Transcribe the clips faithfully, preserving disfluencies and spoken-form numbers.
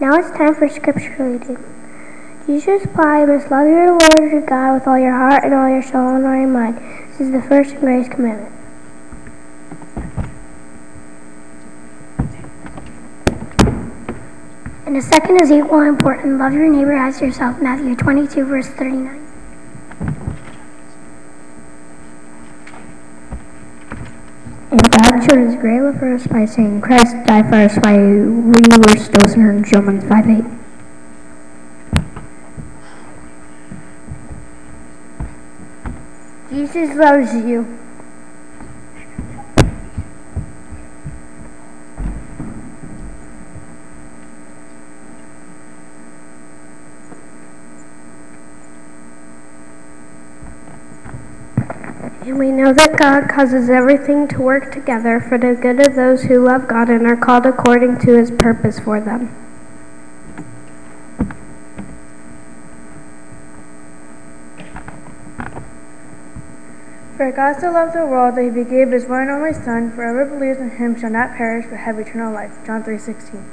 Now it's time for scripture reading. Jesus replied, "You must love your Lord your God with all your heart and all your soul and all your mind. This is the first and greatest commandment." And the second is equally important. Love your neighbor as yourself. Matthew twenty-two, verse thirty-nine. And God showed his great love for us by saying, Christ died for us while we were still sinners. Romans five eight. Jesus loves you. And we know that God causes everything to work together for the good of those who love God and are called according to his purpose for them. For God so loved the world that he gave his one and only Son, for whoever believes in him shall not perish but have eternal life. John three sixteen.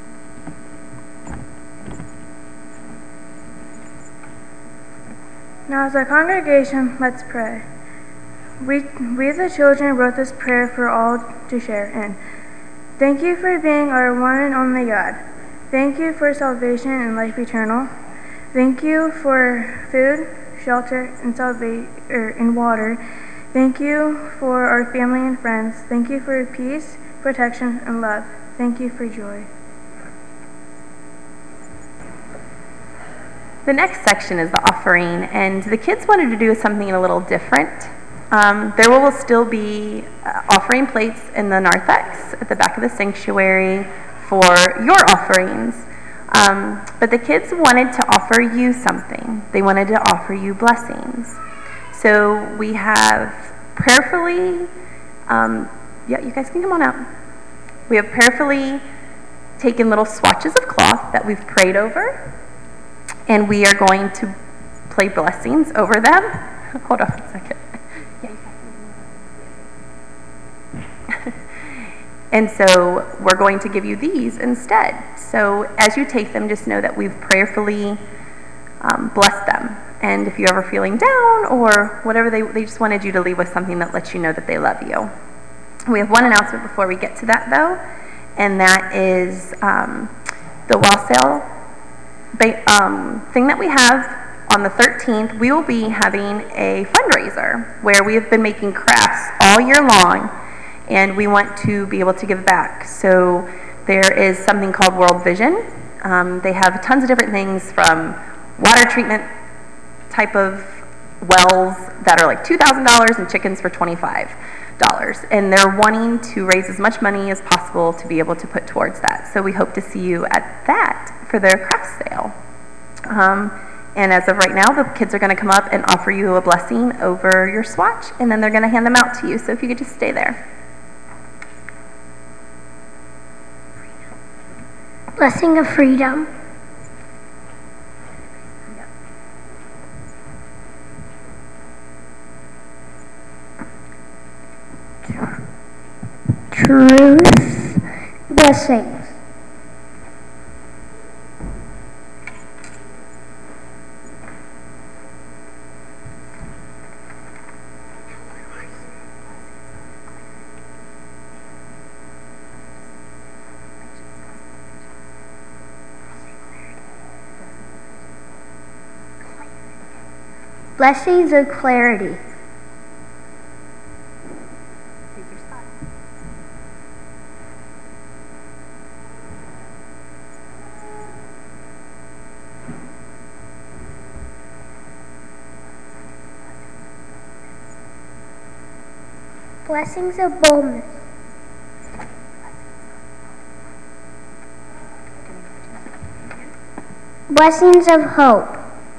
Now as a congregation, let's pray. We, we the children wrote this prayer for all to share in. Thank you for being our one and only God. Thank you for salvation and life eternal. Thank you for food, shelter, and salvation er, and water. Thank you for our family and friends. Thank you for peace, protection, and love. Thank you for joy. The next section is the offering, and the kids wanted to do something a little different. Um, there will still be uh, offering plates in the narthex at the back of the sanctuary for your offerings. Um, but the kids wanted to offer you something. They wanted to offer you blessings. So we have prayerfully, um, yeah, you guys can come on out. We have prayerfully taken little swatches of cloth that we've prayed over, and we are going to play blessings over them. Hold on a second. And so we're going to give you these instead. So as you take them, just know that we've prayerfully um, blessed them. And if you're ever feeling down or whatever, they, they just wanted you to leave with something that lets you know that they love you. We have one announcement before we get to that, though, and that is um, the wassail um, thing that we have on the thirteenth. We will be having a fundraiser where we have been making crafts all year long, and we want to be able to give back. So there is something called World Vision. Um, they have tons of different things, from water treatment type of wells that are like two thousand dollars and chickens for twenty-five dollars. And they're wanting to raise as much money as possible to be able to put towards that. So we hope to see you at that for their craft sale. Um, and as of right now, the kids are going to come up and offer you a blessing over your swatch, and then they're going to hand them out to you. So if you could just stay there. Blessing of freedom. Truth. Blessings. Blessings of clarity. Blessings of boldness. Blessings of hope.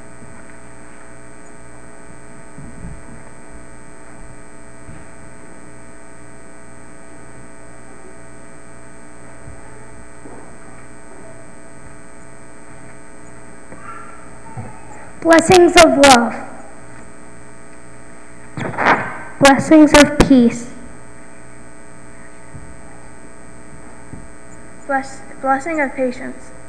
Blessings of love. Blessings of peace. Bless, blessing of patience.